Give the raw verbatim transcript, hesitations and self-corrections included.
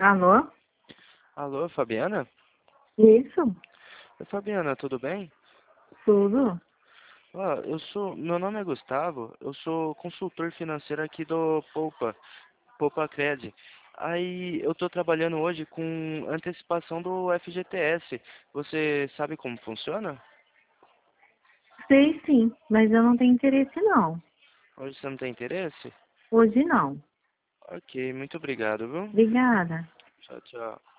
Alô? Alô, Fabiana? Isso? Oi, Fabiana, tudo bem? Tudo? Ó, eu sou, meu nome é Gustavo, eu sou consultor financeiro aqui do Poupa, Poupa Cred. Aí eu tô trabalhando hoje com antecipação do F G T S. Você sabe como funciona? Sei sim, mas eu não tenho interesse não. Hoje você não tem interesse? Hoje não. Ok, muito obrigado, viu? Obrigada. Tchau, tchau.